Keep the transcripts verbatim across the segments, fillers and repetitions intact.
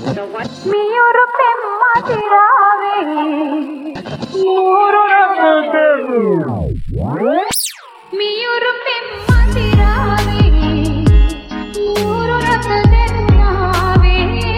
මියුරු පෙම් මදිරාවේ මියුරු පෙම් මදිරාවේ ඌරු රස දෙන්නාවේ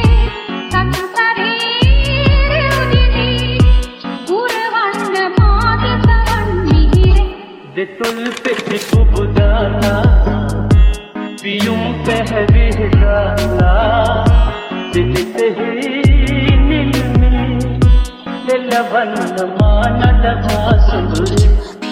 සතුතරේ උදිනේ උරවන්න මාද සවන් මිහිරේ දෙතුල් පෙති පුබුදාලා පියුම් පැහැවිහිදාලා දිලිතෙහි නිල්මි දෙලවන්න මානද මාසුදුරි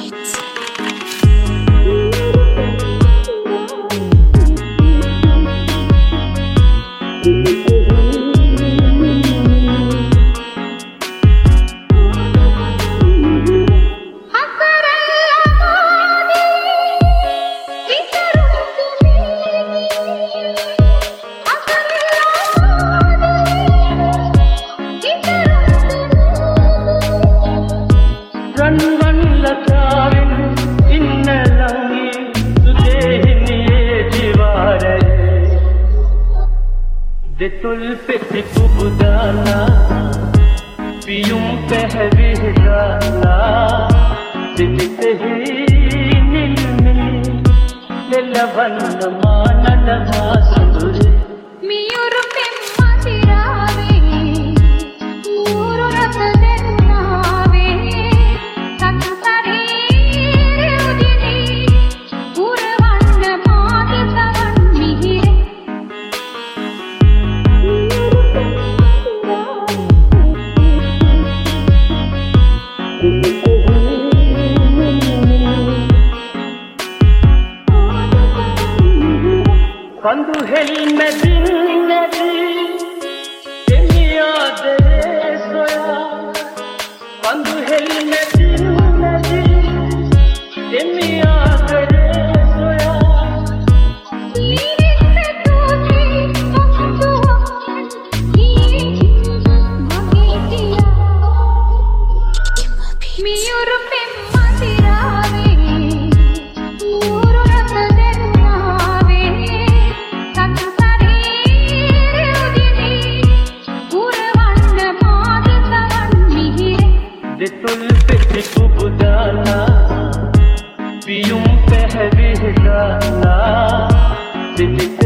දෙතුල් පෙති පුබුදාලා පියුම් පැහැවිහිදාලා දිලිතෙහි නිල්මි දෙලවන්න මානද මාසුදුරි මියුරු පෙම් මදිරාවේ ඌරු රස දෙන්නාවේ සතුතරේ උදිනේ උරවන්න මාද සවන් මිහිරේ කඳු හෙල්මැදින් නැති දෙමියාදේ සොයා කඳු හෙල්මැදින් නැති දෙමියාදේ සොයා මියුරු පෙම් මදිරාවේ ඌරු රස දෙන්නාවේ සතුතරේ උදිනේ උරවන්න මාද සවන් මිහිරේ දෙතුල් පෙති පුබුදාලා පියුම් පැහැවිහිදාලා දිලිතෙහි